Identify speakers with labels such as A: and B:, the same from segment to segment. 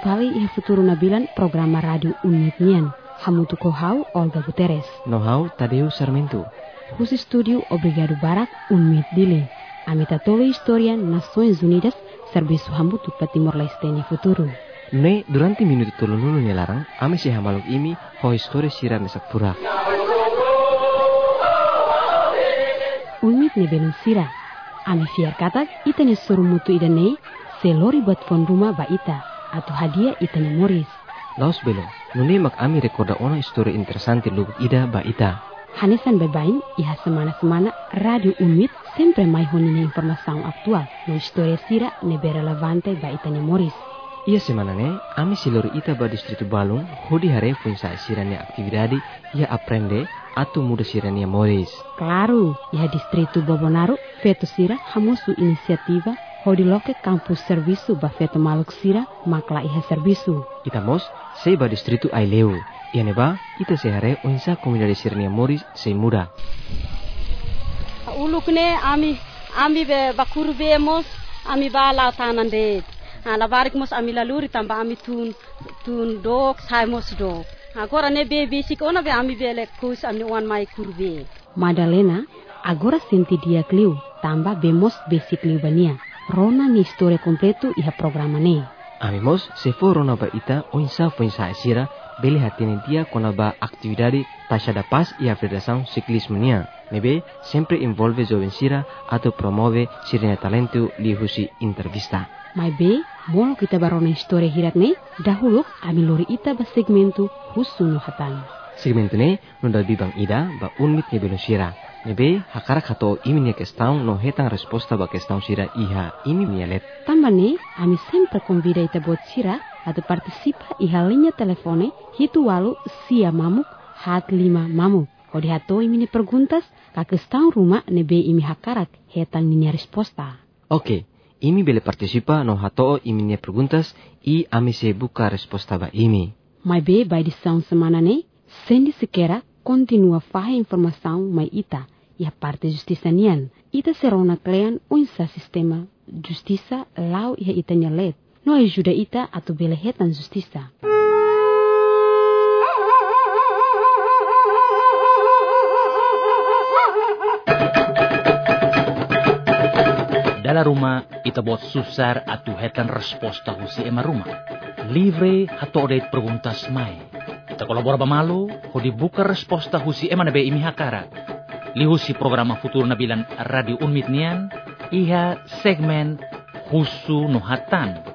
A: kembali ia futuro nabilan programa radio Unmit Nian. Hamutu kohau Olga Guterres.
B: Know-how Tadeu Sarmento.
A: Khusus studio Obrigado Barak Unmit Dile. Amita tolo historia Nações Unidas Serviço Hamutu para Timor-Leste ni futuro.
B: Ne durante minuto tolong larang ami si hamaluk imi ho historia sira mesak pura.
A: Unmit ni belum sira. Ami fiar katak itani suruh mutu idane selori buat fon rumah ba ita atau hadiah itani Moris.
B: Laos belum. Nune mak ami rekorda ona histori interesante luk ida ba ita.
A: Hanesan bebain iha semana-semana radio Unmit sempre mai honina informação aktual no história sira nebe relevante ba itani Moris.
B: Ia semana ne ami silori ita ba distrito Balung hodi hare funsa sirania aktividade ia aprende atau muda sirania Moris.
A: Claro, iha distrito Bobonaru feto sira hamusu inisiativa hodi loke kampus serviço ba feto maluk sira makla iha serviço.
B: Ita mos sei ba distrito Aileu. Ia neba ita sehare onsa komunidade sirania Moris sei muda.
C: Ulukne ami be bakuru be mos ami ba lautan de. La barik mos ami laluri tamba ami tun dok sai mos dok. Agora ne be basic ona be ami be le kus ami wan mai kurbe.
A: Madalena agora senti dia kliu tamba bemos basic kliu bania. Rona ni história completo iha programa ne.
B: Ami mos se for rona ba ita onsa funsa sira bele hatini dia kona ba aktividade taxa da paz e a federação ciclismo nia. Nebe sempre envolve jovem sira atau promove sirene talento lihusi entrevista.
A: Mai be, molo kita barona história hirat ne, dahulu ami lori ita ba segmento husu no hatan.
B: Segmento ne nunda bibang ida ba Unmit ne belum sira. Nebe hakara kato imi ne questão no hetang resposta ba questão sira iha imi mielet.
A: Tamba ne, ami sempre convida ita buat sira atau partisipa iha linha telefone hitu walu sia mamuk hat 5 mamuk. Kodi hato imi ne perguntas ka questão rumah nebe imi hakarak hetang ni resposta.
B: Okay. Imi bele participa no hato imi ne perguntas e ami se buka resposta ba imi.
A: Mai be by edição semana ne, sendi sequera continua faha informação mai ita e a parte justiça nian. Ita serona klean unsa sistema justiça lau iha ita nyalet. No ajuda ita atau bele hetan justiça.
D: Dalam rumah, ita buat susar atau hetan resposta husi ema rumah. Livre hato de perguntas mai. Ita kolabora bamalu, ho dibuka resposta husi ema nabe imi hakara. Lihusi programa futuro nabilan radio Unmit nian, iha segmen husu no hatan.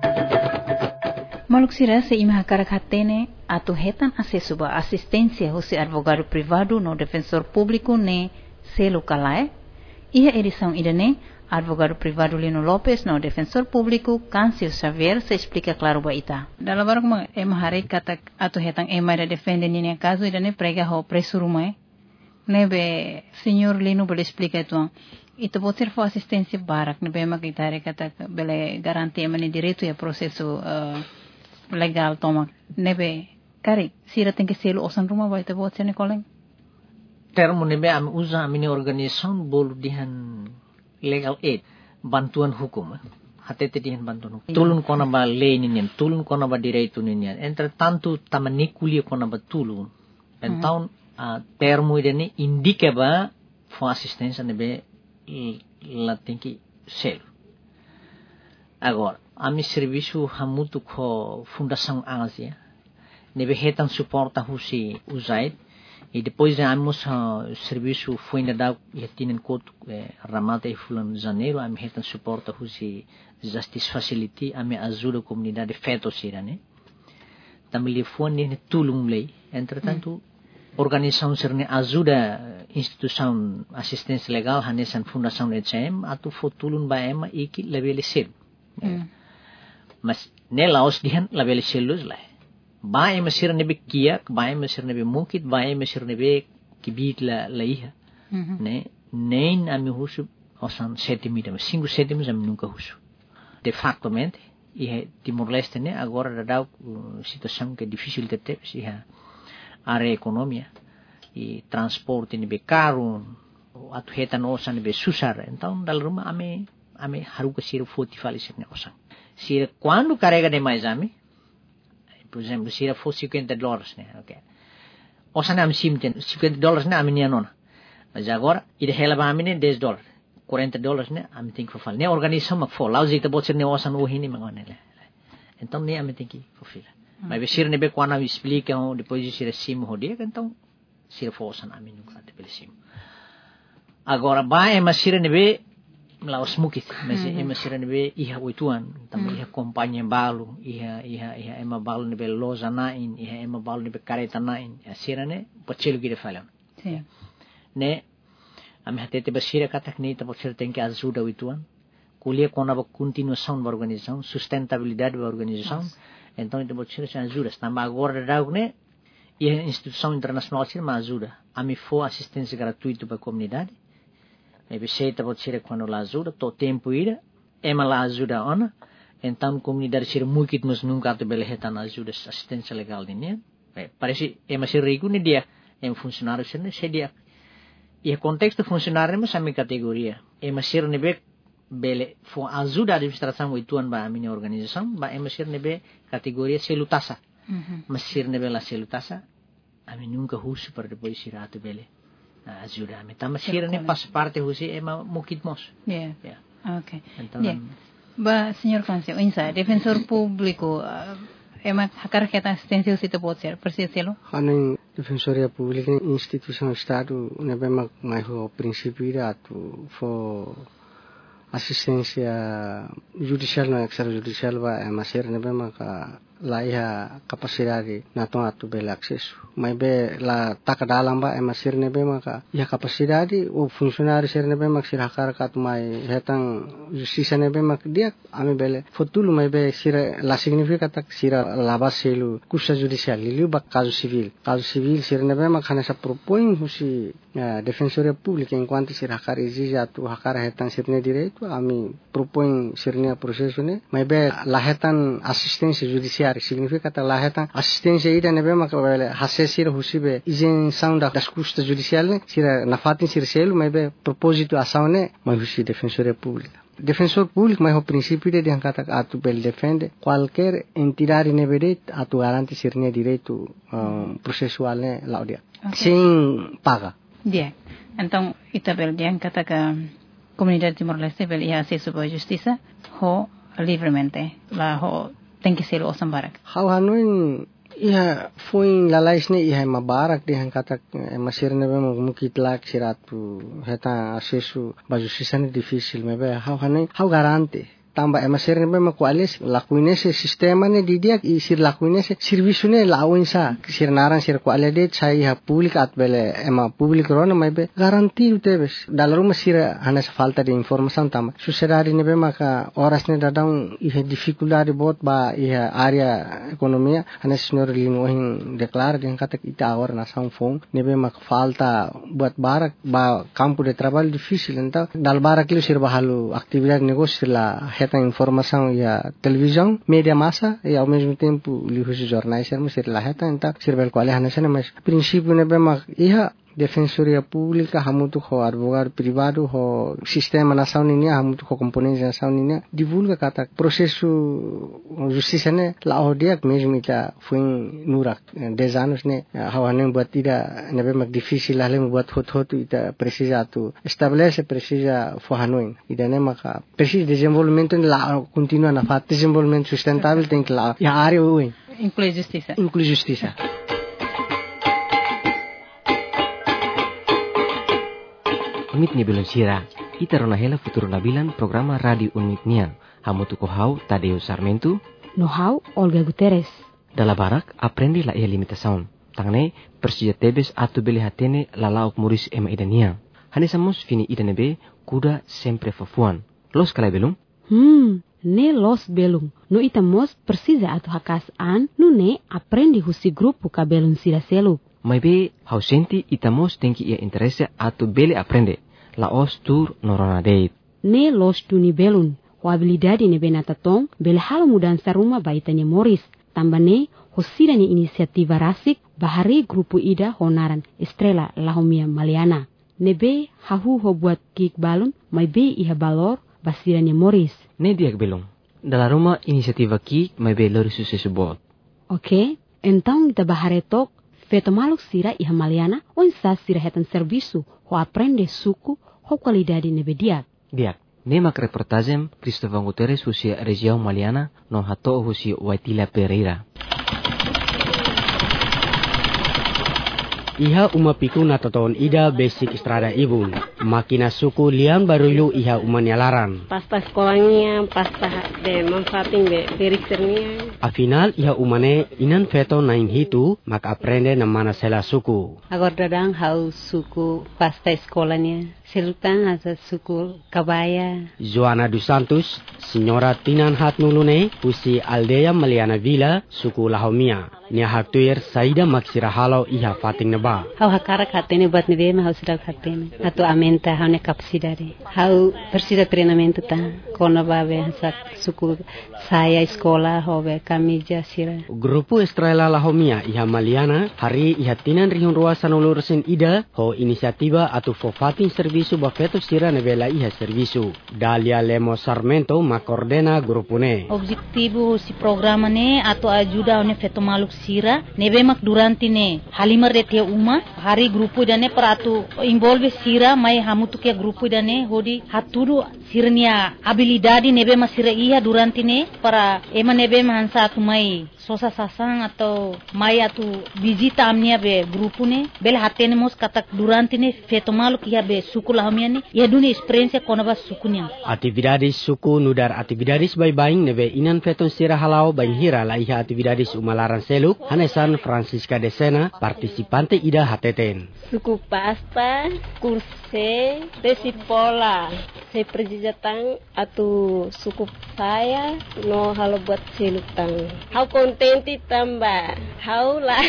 E: Maluk sira se imi hakara hatene atau hetan acesso ba assistência husi advogado privado no defensor público ne selo kalae. Iha edição idane advogado privado Lino Lopes no defensor público Câncio Xavier se explica claro ba ita. Dalam barang ma hari kata atau hetang ema da defende nini caso idane prega ho preso rumah. Nebe senhor Lino boleh explica itu. Itu pode ser for assistência barak nebe ma kita kata bele garantia mani direito e processo legal toma. Nebe kari sira tem que selo osan rumah ba ita pode ser ne koleng.
F: Termo nebe am usa amini organisation bolu dihan legal aid, bantuan hukum. Hatete dihan bantuan hukum. Tulun kona ba lei ninian, tulun kona ba direito ninian. Entretanto, tamanikuli kona ba tulun. Então, termo idene indica ba for assistência nebe la tem que ser. Agora, ami serviço hamutu ko fundação Ásia. Nebe hetan suporta husi usait. E depois ambos serviço foi ainda dado e tinham coto ramata e fulano de janeiro a minha retan suporta husi justice facility a minha ajuda a comunidade feto sira né também lhe foi ne tulung lei entretanto organização sira ne ajuda instituição assistência legal hanesan fundação ECM atau fotulun ba ema iki lebele ser mas ne laos dihan lebele selus lah bae mesir nebe kiak, bae mesir nebe mukit, bae mesir nebe kibit la iha. Ne nein ami husu osan setimida, 5 sétimos ami nunca husu. De facto mente, iha Timor-Leste ne agora da situação que é difícil de ter, iha área economia e transporte nebe caro, atu hetan osan nebe susar. Então dal rumah ame haruka sira foti fali sirne osan. Sira quando carrega demais ami por exemplo, sira for $50, né? Ok. Osana am simten $50 né aminia nona. Mas agora ida hela ba amine $10. $40 né am think for fal. Ne organização mak for. Lau zita bot ne osan o hini mangone le. Então ne am think for fila. Mas besir ne be quando me explica depois de sira sim rodia, então sira for osan amin no kate pelo sim. Agora ba é masira ne be laos mukit, mas é masira ne be iha oituan, também iha companhia balu, iha ema balu ne be loza nain, iha ema balu ne be careta nain. Sira ne pocelo que ele fala.
E: Sim.
F: Ne am hatete basira katak ne tá pocelo tem que ajuda oituan. Kuliah com a continuação da organização, sustentabilidade da organização. Então itu pocelo se ajuda. Também agora da né e a instituição internacional se me ajuda. A me for assistência gratuita para a comunidade. E beceita pode ser quando lá ajuda, todo tempo ira, ema lá ajuda ona. Então a comunidade ser muito mas nunca te beleza na ajuda assistência legal de né. Parece ema ser rico ne dia, ema funcionário ser ne dia. E o contexto funcionário mas a minha categoria. Ema ser ne be bele for ajuda a administração oituan ba a minha organização, ba ema ser ne be categoria celutasa. Mas ser ne bela celutasa, a mim nunca husu para depois ir a tu bele. Ajuda me tama sira ne faz parte husi ema mukit mos.
E: Yeah. Okay.
F: Então
E: ba senhor Francisco, insa defensor público ema hakar kita assistência husi to pode ser persiselo.
G: Hanin defensoria pública instituição estado ne bema mai ho princípio ira tu for assistência judicial no extrajudicial ba masir ne bema ka laiha capacidade na tong atu bel accesso mai be la tak dalam ba masir ne be maka ya capacidade o funcionário ser ne be mak sir hakar kat mai hetang justiça ne be mak dia ame bele fotulu mai be sir la significa tak sir la baselu custa judicial liu ba caso civil sir ne be mak hana sa propõe husi defensoria pública enquanto sir hakar exige atu hakar hetang sir ne direito ami propõe sir ne processo ne mai be la hetang assistência judicial significa que lá está assistência ida nebe mak hasesir husibe izen sound das custas judicial ne sira na fatin sir selo mas be propósito ação ne mas husi defensoria pública defensor público mas o princípio de angkata atu bel defende qualquer entidade nebe direito atu garante sir ne direito processual ne laudia sem paga
E: dia então itabel dia angkata ka comunidade Timor-Leste bel ia acesso à justiça ho livremente lá ho tem que ser o sambarak.
G: How hanuin iha fuin lalais ne iha mabarak di hangkata masir ne bem mukitlak siratu heta acesso ba justiça ne difícil mebe how hanuin how garante tamba masir ne bem quales lakuine se sistema ne didia i sir lakuine se serviço ne lawin sa sir naran sir qualide sai ha public at bele ema public rona mebe garanti utebes dalam masir hanas falta de informação tamba sociedade ne bem ka horas ne dadang iha dificuldade bot ba iha área economia hanas senhor limohin declara de kata kita agora na são fom ne bem falta buat barak ba campo de trabalho difícil então dal barak li sir bahalu atividade negócio la heta informação e a televisão, mídia massa e ao mesmo tempo livros e jornais sermos ser lá heta então serve qual é a nessa mas princípio ne bem iha defensoria pública hamutu ho advogado privado ho sistema nação ninia hamutu ho componentes nação ninia divulga kata processo justiça ne lá o dia mesmo ita foi nurak 10 anos ne hawanem buat tidak ne bem difícil lah lem buat hot ita precisa tu estabelece precisa fohanoin ida ne maka precisa desenvolvimento lá continua na fat desenvolvimento sustentável tem que lá a área
E: inclui justiça
B: Unit ni belum sira, ita rona hela futuro nabilan programa radio unit nian. Hamu tu kohau Tadeo Sarmento,
A: Know-how Olga Guterres.
B: Dala barak aprende la ia limitação. Tangne persija tebes atu beli hatene la lauk muris ema idania. Hanesamos fini idanebe kuda sempre fafuan. Los kalai belum?
A: Ne los belum. No itamos precisa atu hakas an, no ne aprende husi grupo kabelum sira selu.
B: Mai be hausenti itamos tenki ia interesse atu bele aprende. La os tur norona deit.
A: Ne los tuni belun. O habilidade ne benatatong bele hal mudança ruma baitanya Moris. Tambane hosira ni inisiativa rasik bahari grupo ida honaran Estrela Lahomia Maliana. Nebe hahu ho buat kik balun mai be iha balor basiranya Moris.
B: Ne diak belum. Dalam rumah inisiativa kik mai be lori sukses buat.
A: Oke, então kita baharetok feto maluk sira iha maliana onsa sira hetan servisu ho aprende suku ho qualidade nebediak.
B: Diak, nemak reportajem Cristóvão Guterres husi região maliana no hato husi Waitila Pereira.
H: Iha umapiku na totoon ida basic estrada ibun. Makina suku liang barulu iha umanyalaran.
C: Pasta sekolahnya, pasta de manfaating de perisernya.
H: Afinal iha umane inan feto naing hitu mak aprende na mana sela suku.
I: Agora dadang hau suku pasta sekolahnya. Selutan asa suku Kabaya.
H: Joana dos Santos, Senhora Tinan Hatnulune, husi Aldea Maliana Villa, suku Lahomia. Nia haktuir saida maksira halau iha fating neba.
I: Hau hakara katene buat nebe ma hau sedang katene. Atau amenta hau ne kapsidare. Hau persida treinamento ta. Kona babe hasak suku saya sekolah hobe kami jasira.
H: Grupo Estrela Lahomia iha Maliana hari iha tinan rihun rua sanulursin ida ho inisiativa atau fofating servisu bafeto sira nebela iha servisu. Dalia Lemo Sarmento makordena grupune.
E: Objetivo si programa ne atau ajuda ne feto maluk sira nebe mak durante ne halimar rete uma hari grupo dane peratu involve sira mai hamutu ke grupo dane hodi haturu sirnia habilidade nebe masira iya durante ne para ema nebe mansa atu mai sosa sasang atau mai atu visita amnia be grupo ne bel hatene mos katak durante ne feto maluk ia be suku Lahomia ne ia dunia experiência konaba sukunya.
H: Atividades suku nudar atividades baing nebe inan feton sira halau baing hira la iha atividades umalaran seluk hanesan Francisca de Sena participante ida hateten.
C: Suku pasta, kurse, desipola. Saya perjijatang atau suku saya no halo buat selutang. Hau kontenti tambah. Hau lah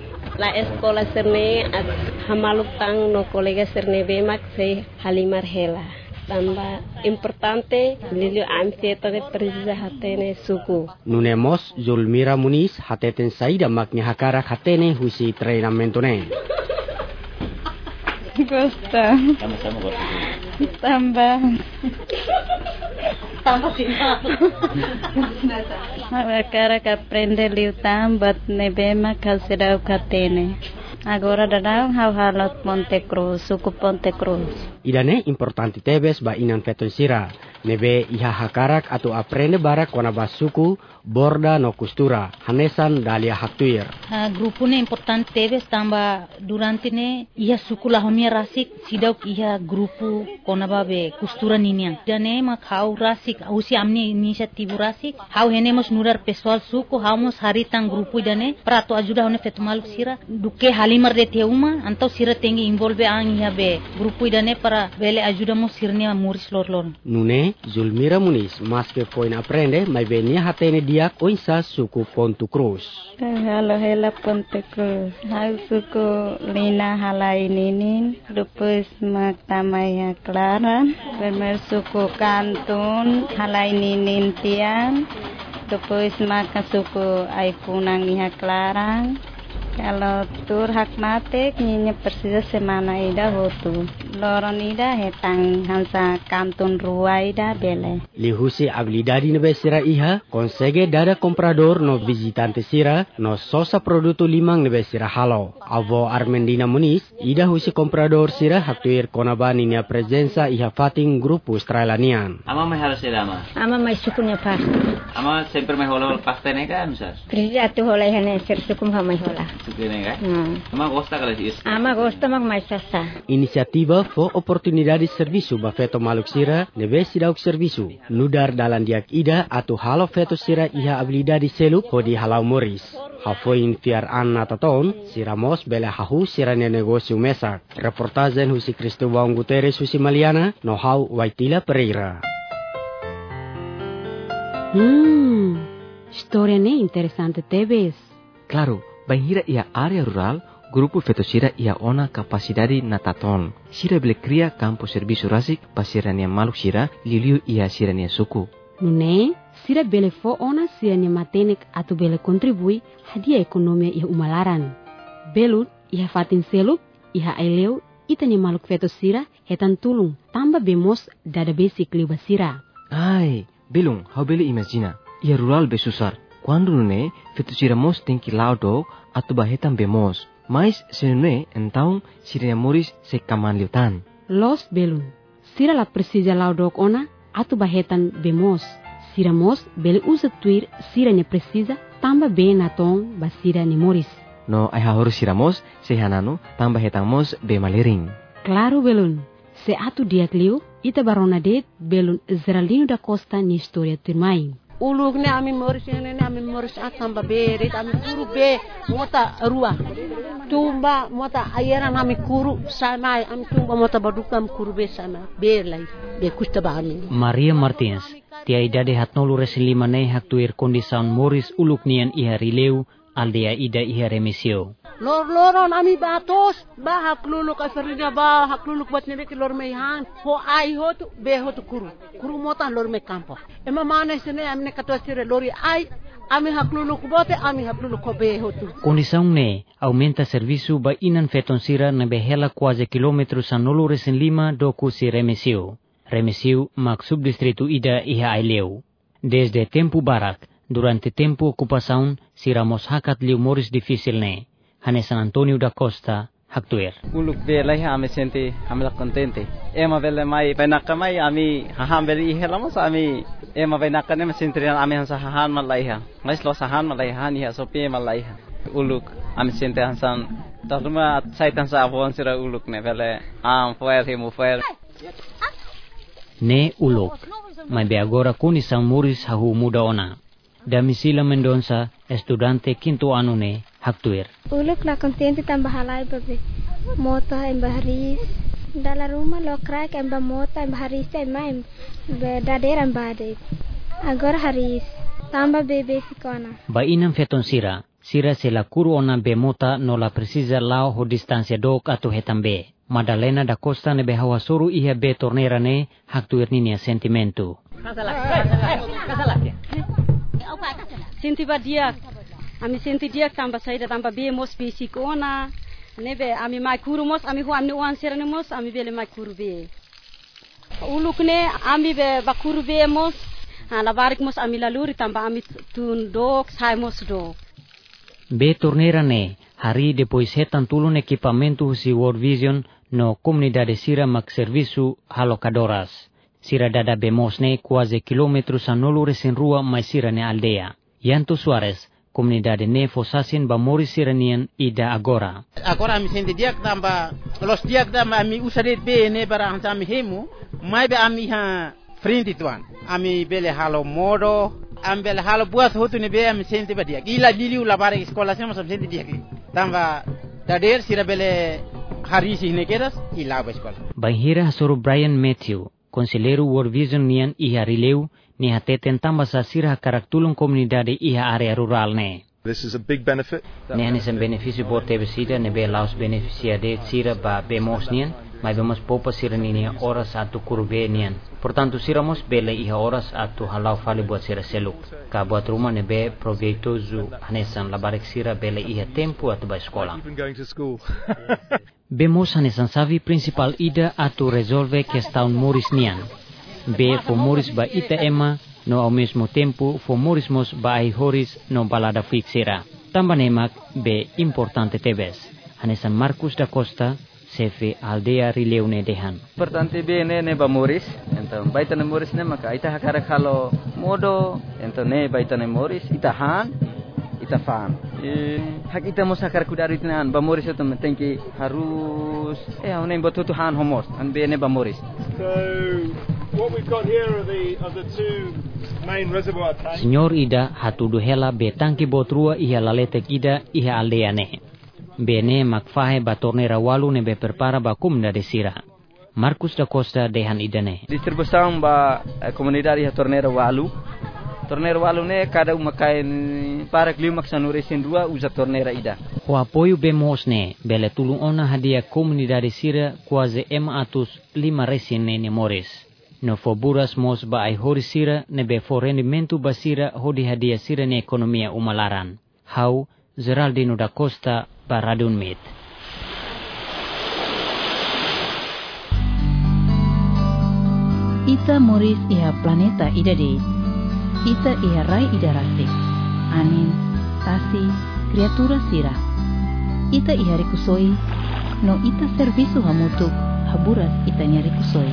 C: la sekolah serne at hamalutang no kolega serne bemak se halimar hela. Tambah importante lilio amfeto de precisa hatene suku.
H: Nunemos Zulmira Muniz hateten saida maknya hakara hatene husi treinamento ne.
I: Gosta. Tambah sini. Hakara aprende liu tambat nebema kalsedau katene. Agora dadang hau halot Monte Cruz, suku Ponte Cruz.
H: Idane importante tebes ba inan feton sira. Nebe iha hakarak atau aprende barak wana basuku borda no costura hanesan dalia haktuir.
E: Grupo ne importante tebes tamba durante ne iha suku Lahomia rasik sidauk iha grupo konaba be costura ninia. Dane mak hau rasik usi amni inisiatif rasik hau henemos nudar pessoal suku hau mos haritang grupo dane prato ajuda hone fetumaluk sira duke halimar de teuma antau sira tengi involve ang iha be grupo dane para bele ajuda mos sirnia muris lor.
H: Nune Zulmira Muniz mas que foi aprende mai venia hatene dia oinsa suku Ponte Cruz.
I: Halo hela Ponte Cruz. Hau suku Lina halai ninin. Depois mak tamaya Clara. Primeiro suku Kantun halai ninin tian. Depois mak suku Aipunang iha Clara. Kalau tur hak mate nyinya persisa semana ida hotu. Loron ida hetang hansa kantun rua ida bele.
H: Lihusi habilidade nebe sira iha consegue dada comprador no visitante sira no sosa produto limang nebe sira halo. Avo Armendina Muniz ida husi comprador sira haktuir konaba ninia presensa iha fating grupo Australian.
J: Ama mai halo sira ama.
I: Ama mai sukunya pasta.
J: Ama sempre mai holo pasta ne kan sas.
I: Prija tu hola hene ser sukum ha mai hola.
J: Ama gosta kala is.
I: Ama gosta mak mai sasa.
H: Inisiativa fo oportunidade servisu ba feto maluk sira nebe sidauk servisu. Nudar dalan diak ida atau halo feto sira iha habilidade seluk hodi halau moris. Hafoin fiar anna taton siramos bele hahu sirane negosio mesak. Reportajen husi Cristóvão Guterres husi Maliana no hau Waitila Pereira.
A: História ne interessante tebes.
B: Claro, banhira ia área rural, grupo feto sira ia ona capacidade na taton. Sira bele cria campo serviço rasik pasirania maluk sira liliu ia sirania suku.
A: Nune, sira bele fo ona sirania matenek atau bele kontribui hadia ekonomia ia umalaran. Belut ia fatin seluk, ia aileu, itani maluk feto sira hetan tulung, tambah bemos dada basic liba sira.
B: Ai, belum, hau bele imagina. Ia rural besusar, Quando ne fetu sira mos tingki laudo atu bahetan bemos. Mais senune então sira moris se kaman liutan.
A: Los belun. Sira la precisa laudok ona atu bahetan bemos. Sira mos bele usa tuir sira ne precisa tamba be na tong ba sira ne moris.
B: No ai harus sira mos se hanano tamba hetang mos be malering.
A: Claro belun. Se atu diak liu ita barona det belun Zeraldino da Costa ni historia tirmai.
K: Uluk ne ami moris atamba beret ami kuru be mota rua tumba mota ayera ami kuru sama ami tumba mota baduka ami kuru be sama berlai be kusta bami.
L: Maria Martins tia idade hatnolu resilima ne haktuir kondisaun moris uluk nian iha rileu aldea ida iha remisio.
K: Lor-loron ami batos ba hakluluk aferina ba hakluluk bat nebe lor meihan ho ai hotu be hotu kuru mota lor me campo ema mane sene amne katwasire lori ai ami hakluluk bote ami hakluluk ko be hotu.
L: Condição ne aumenta serviço ba inan feton sira na behela quase quilômetros sanolo resen lima doku si remisiu mak subdistrito ida iha aileu. Desde tempo barak durante tempo ocupação sira mos hakat liu moris difícil ne. Hane San Antonio da Costa haktuer.
M: Uluk be lai ame sente amela contente. Ema vele mai penaka mai ami haham beli helamos ami ema penaka ne sentrian ami hansa hahan malaiha. Mas lo sahan malaiha ni so pe malaiha. Uluk ame sente hansan taruma saitan sa avon sira uluk ne vele foel hemu foel.
L: Ne uluk. Mai be agora kuni São Moris hahu muda ona. Damisila Mendonça, estudante quinto ano ne haktuer.
N: Uluk la contente tambah halai babe. Moto em baharis. Dalam rumah lo crack em moto em baharis em main daderan bade. Agora haris tambah bebe sikona.
L: Ba inam feton sira se la kuru ona be mota no la precisa lao ho distancia dok atu hetambe. Madalena da Costa ne be hawasuru iha be tornera ne haktuer ninia sentimento.
C: Sinti badiak. Ami sinti diak tambah saida tambah be mos basic ona. Nebe ami mai kuru mos ami hu amni uan serane mos ami bele mai kuru be. Uluk ne ami be bakuru be mos. La barik mos ami laluri tambah ami tun dok sai mos dok.
L: Be tornera ne hari depois hetan tulun equipamento si World Vision no comunidade sira mak serviço halocadoras. Sira dada bemos ne quase quilômetros anolo resen rua mai sira ne aldea. Yanto Suarez, comunidade ne fosasin ba moris siranian ida agora.
O: Agora mi sente diak tamba los diak tamba ami usadet be ne bara hansa mi hemu mai be ami ha frente tuan. Ami bele halo modo am bele halo buat hotu ne be ami sente ba diak. Ila diliu la bare sekolah sama sente diak. Tamba dader sira bele harisi ne keras ila ba sekolah.
L: Banhira soro Brian Matthew, conselheiro World Vision nian iha rileu ni hateten tambah sa sira karaktulung komunidade iha area rural ne.
P: This is a big benefit.
L: Ne hanis benefício por tebe sira ne be laos beneficiade sira ba bemos nian, mai bemos popa sira ninia horas atu kurbe nian. Portanto sira mos bele iha horas atu halau fali buat sira seluk. Ka buat rumah ne be proveitoso hanesan labarek sira bele iha tempo atu ba sekolah. Bemos hanesan savi principal ida atu resolve questão moris nian. Be fo moris ba ita ema no ao mesmo tempo fo moris mos ba ai horis no balada fixera. Tambah nemak be importante tebes. Hanesan Marcos da Costa, sefe aldea Rileune dehan.
M: Importante be ne ba moris, então baita ne moris ne maka ita hakara kalau modo, então ne baita ne moris ita han ita fan. Hak ita mos hakar kudari tinan ba moris itu mentingki harus onen botu han homos an be ne ba moris.
P: What we've got here are the two main reservoir tanks.
L: Senyor Ida hatudu hela be tangki botrua iha laletek Ida iha aldea ne. Bene makfahe ba tornera walu ne be perpara ba kumda de sira. Marcos da Costa dehan Ida ne.
M: Distribuição ba comunidade iha tornera walu. Tornera walu ne cada uma kain para klimak sanuresin dua usa tornera Ida.
L: O apoio bemos ne bele tulung ona hadia comunidade sira quase atus 5 resin ne moris. No foburas mos ba ai hori sira ne be for rendimento basira hodi hadia sira ne ekonomia umalaran. Hau Zeraldino da Costa ba Radun Mit.
E: Ita moris iha planeta ida de. Ita iha rai ida rasik. anin, tasi, kriatura sira. Ita ihari kusoi, no ita servisu hamutuk, haburas ita nyari kusoi.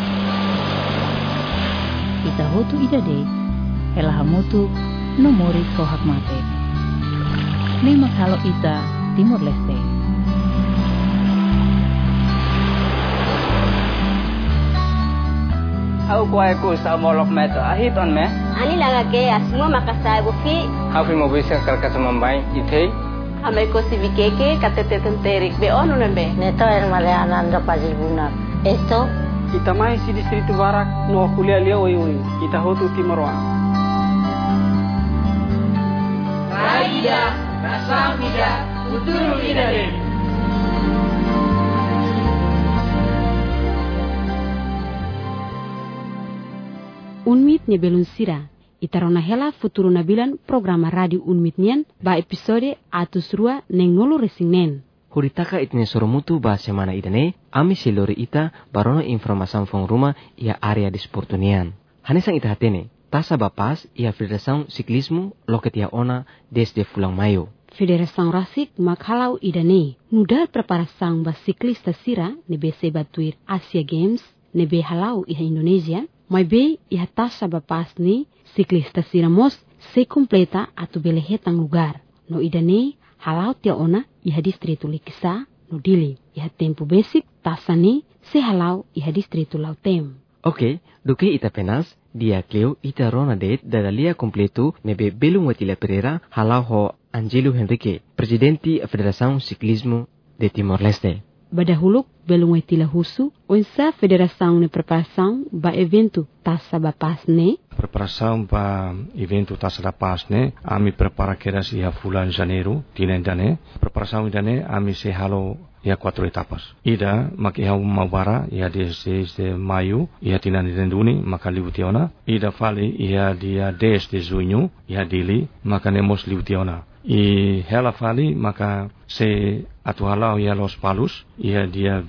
E: Ita hotu idade, hela hamutuk, no mori kohak mate. Nemak halo ita, Timor Leste.
Q: Au kuai ku sa molok meto ahit on me.
R: Ani laga ke asmo makasai bufi.
Q: Au fi mo bisa karka samambay itei.
R: Amai ko si bikeke katete tenterik be onu nembe.
S: Neto el male ananda pazibuna. Esto
Q: kita mai si distrito barak no kuliah lia oi. Kita hotu Timor.
T: Raida, rasamida, uturu idare.
A: Unmit ne belum sira. Itarona hela futuro nabilan programa radio Unmit nian ba episode atus rua neng nolo resingen.
B: Huritaka itne soromutu ba semana idane, ami silori ita barono informasan fong rumah ia area di sportunian. Hanesang ita hatene, tasa bapas ia federasaun siklismu loket ia ona desde Fulang Mayo.
A: Federasaun rasik makhalau idane, nudar preparasaun ba siklista sira nebe sebatuir Asia Games nebe halau iha Indonesia. Mai be iha tasa bapas ni siklista siramos se completa atu belehetang lugar. No idane halau tia ona iha distrito Likisa no dili. Iha tempo basic tasa ni se halau iha distrito Lautem.
B: Oke, duke ita penas dia Cleo ita rona det dadalia completo nebe belum watila Pereira halau ho Angelo Henrique, presidenti Federação Ciclismo de Timor Leste.
A: Badahuluk belum itila husu onsa federação ne preparação ba evento tasa bapas ne
U: preparação ba evento tasa bapas ne ami prepara keras ia bulan janeiro tinendane preparação idane ami se halo ia 4 etapas ida makiha mawara ia desde maio ia tinandenduni maka liutiona ida fali ia dia 10 de junho ia dili maka nemos liutiona e ela fali maka se atualau ia Los Palos ia dia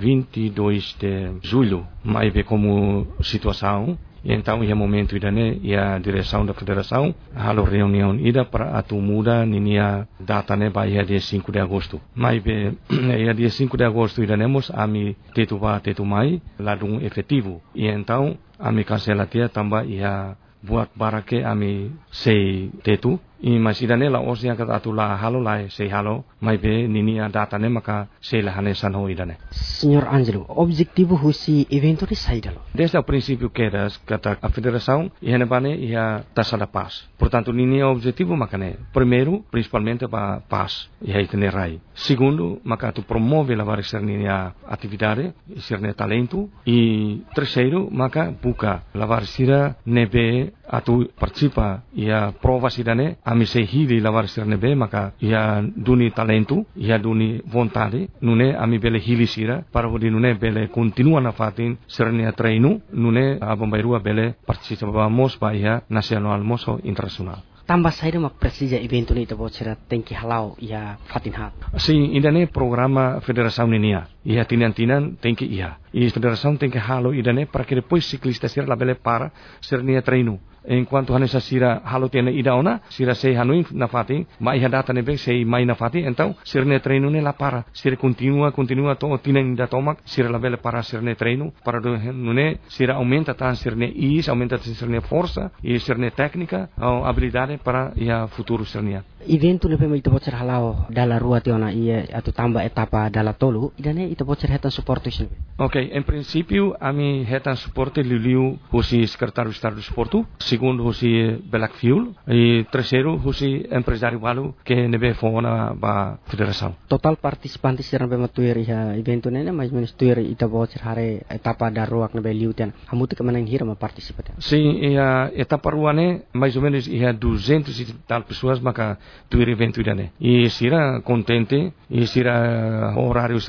U: 22 de julho mai be como situação então ia momento idane ia direção da federação halo reunião ida para atu muda ninia data ne ba ia dia 5 de agosto mai be ia dia 5 de agosto idanemos ami tetu mai ladung efetivo e então ami cancelatia tamba ia buat barake ami sei tetu i masidane la osnya kata atula halo lai sei halo mai be nini data ne maka sei la hane sanho idane.
H: Senhor Angelo, objetivo husi evento de saidalo.
U: Desde o princípio quedas kata a federação e henebane ia tasa da paz. Portanto nini objetivo makane primeiro principalmente para paz e itinerai. Segundo maka tu promove la varsernia atividade e serne talento e terceiro maka buka la varsira nebe atu participa ia prova sidane ami se hili lavar sirnebe maka ia duni talento ia duni vontade nune ami bele hili sira para odi nune bele continua na fatin sirne treino nune abambairua bele participamos ba ia nasional moso internasional.
H: Tambah saída uma precisa evento ni tabo cera tengki halau ia fatin hat.
U: Sim, indane programa federação ninia. Ia tinan tengki ia. E federação tengki halau idane para que depois ciclista sira labele para sernia treino. Enquanto hanesa sira halo tiene idaona sira sei hanuin na fatin ma ia data nebe sei mai na fatin então sirne treino ne la para sira continua to tinan da tomak sira labele para sirne treino para do nune sira aumenta tan sirne is aumenta sirne força e sirne técnica ou habilidade para ia futuro sirnia.
H: Evento nebe mai tabo cera halau dala rua tiona ia atau tambah etapa dala tolu idane ita bocer hetan suportation.
U: Okay, em princípio ami hetan suporte liu husi secretário de estado do esporte. Segundo husi Black Fuel e terceiro husi empresário walu que nebe fona ba federação.
H: Total participantes sira nebe matuir ia evento nene mais menos tuir ita bocer hare etapa da ruak nebe liuten hamutu que manan hira ma participar.
U: Sim, ia etapa ruane mais ou menos ia 200 e tal pessoas maka tuir evento idane. E sira contente e sira horário serne sira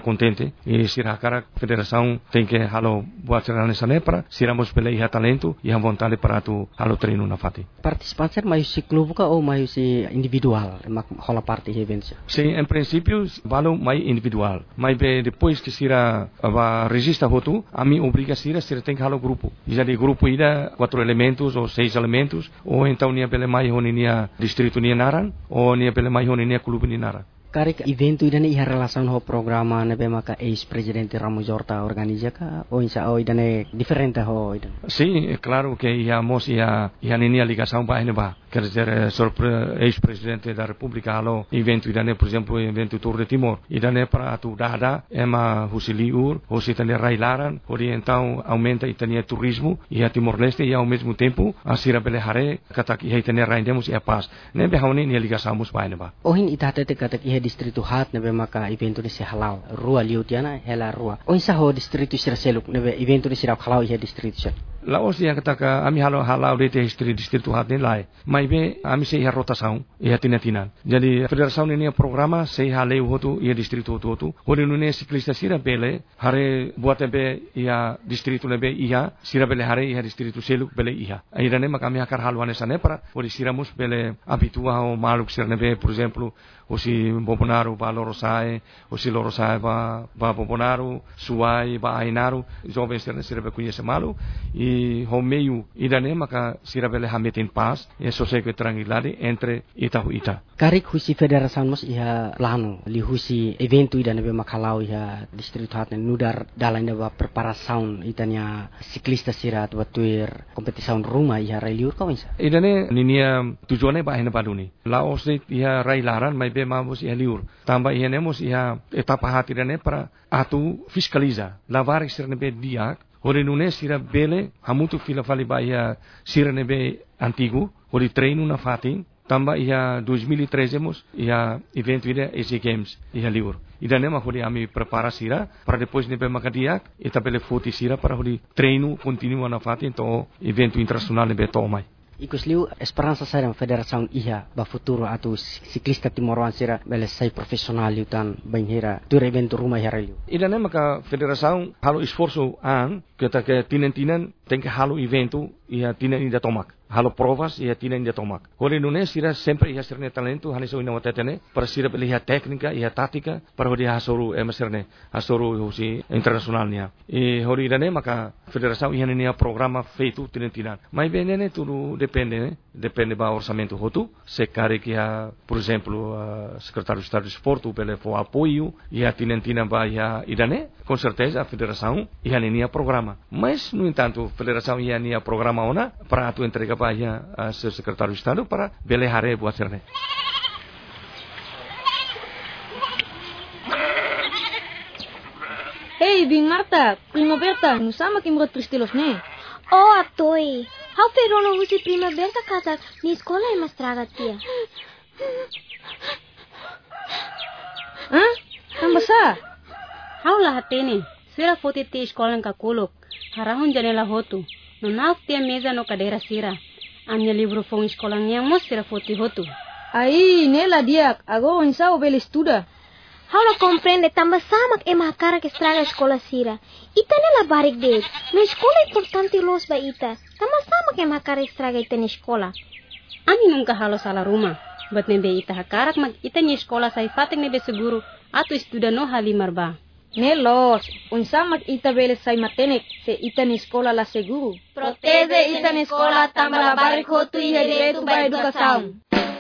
U: contente e sira cara federação tem que halo buat serana sana para siramos pela iha talento e a vontade para tu halo treino na fati.
H: Participantes mais si clube ou mais si individual mak hola parte events.
U: Sim, em princípio valo mais individual, mas depois que sira va registra hotu, a mim obriga sira tem que halo grupo. Jadi grupo ida 4 elementos ou 6 elementos ou então nia pela mais honia distrito nia naran ou nia pela mais honia clube nia naran.
H: Karik evento idane iha relação ho programa nebe maka ex-presidente Ramos Horta organiza ka ou insa o idane diferente ho idane.
U: Sim, é claro que íamos ia nenia ligação para neba. Quer dizer, ex-presidente da República halo evento idane, por exemplo, evento Tour de Timor. Idane para tu dada ema husiliur, husitane railaran, ori então aumenta itania turismo e a Timor-Leste e ao mesmo tempo a sira belehare katak ia itane raindemos e a paz. Nebe hauni nia ligação mus para neba.
H: Ohin itate katak distrito hat nebe maka evento ni si halau rua liutiana hela rua onsa ho distrito sira seluk nebe evento ni sira halau ia distrito sel
U: la osia kata ami halau de distrito hat ni lai mai be ami se ia rotação ia tinatinan jadi federação ni programa se haleu hotu ia distrito hotu ori nune siklista sira bele hare buat be ia distrito nebe ia sira bele hare ia distrito seluk bele ia airane maka ami akar haluane sane para ori siramus bele habitua o maluk sira nebe por exemplo o si Bobonaru ba Lorosae, o si Lorosae ba Bobonaru, Suai ba Ainaru, jovens ternes sirve conhece malu e ho meio idane maka sirve le hametin paz e sosego tranquilidade entre Itahu Ita.
H: Karik husi federação mas ia plano li husi evento idane be makalau ia distrito hat nudar dalane ba preparação itania siklista sirat batuir kompetisiun rumah ia reliur kawinsa.
U: Idane ninia tujuane ba hena paduni. Laos ia railaran mai mamos ia liur tambah ia nemos ia etapa hati dane para atu fiscaliza lavar sirnebe diak ori nune sira bele hamutu fila fali ba ia sirnebe antigo ori treino na fatin tambah ia 2013 mos ia evento ida Asian Games ia liur ida nema hori ami prepara sira para depois nebe makadiak eta bele foti sira para hori treino continua na fatin to evento internacional nebe tomai.
H: Ikusliu esperança serem federação iha ba futuro atu siklista Timoruan sira bele sai profissional liutan banhira tur evento rumah hareliu.
U: Idane maka federação halo esforço an que tinan tem que halo evento ia tinan ida tomak. Halo provas ia tinan ida tomak. Hori nune sira sempre ia sirne talento haniso ina watetene para sira bele ia técnica ia tática para hori hasoru emaserne hasoru hosi internacionalnya. E hori idane maka federação ia nenia programa feito tinan. Mas benene tudo depende ba orçamento hotu se care que por exemplo secretário de Estado de Esporte pelo for apoio e a tinentina ba ia idane com certeza a federação ia nenia programa mas no entanto a federação ia nenia programa ona para tu entrega ba ia a seu secretário de Estado para belehare buat serne.
D: Hey Bing Marta, primavera, não sama que mrot tristilos ne?
N: Oh, atoi. How ferono husi primavera katak ni escola é mastraga tia.
D: Hã? Tambasa?
C: How la hatene? Sira fote te escola ka kolok. Harahon janela hotu. No nauk tia mesa no cadeira sira. Amia livro fong escola ngiang mos sira fote hotu.
D: Aí, nela diak, agora insa o bela estuda.
N: How la compreende tamba samak e mahakara que estraga a escola sira. Ita nela barik de. Na escola é importante los ba ita. Tamba samak e mahakara estraga ita na escola.
C: Ami nunca halo sala rumah. Bat nebe ita hakarak mag ita na escola sai fatek nebe seguro ato estuda no halimar ba.
D: Nelos, unsa mag ita bele sai matenek se ita na escola la seguro.
T: Protege ita na escola tamba la barik hotu e direito ba educação.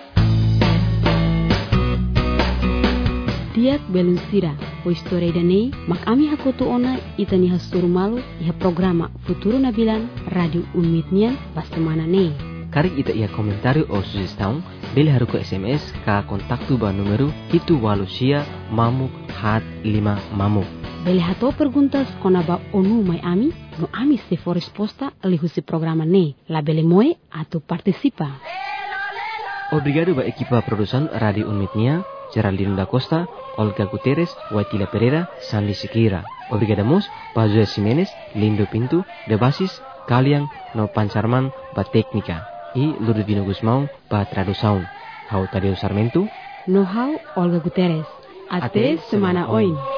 A: Tiak belum sira, o história danei, mak ami hakotu ona itani hasturu malu iha programa Futuro Nabilan Radio Unmitnian pastemana nei.
B: Karik ita ia komentari o sugestão, beli haruko SMS ka kontaktu ba número itu walusia mamuk hat 5 mamuk.
A: Beli hato perguntas konaba onu mai ami, no ami se for resposta lihusi programa nei, la bele moe atau participa.
B: Obrigado ba equipa produção Radio Unmitnia, Geraldine da Costa, Olga Guterres, Waitila Pereira, Sandy Sikira. Obrigadamos pa Joel Jimenez, Lindo Pinto, de basis, Kaliang, no Pancharman, pa técnica. E Ludovino Guzmão, pa tradução. Hau Tadeu Sarmento.
A: No hau Olga Guterres. Até semana oin.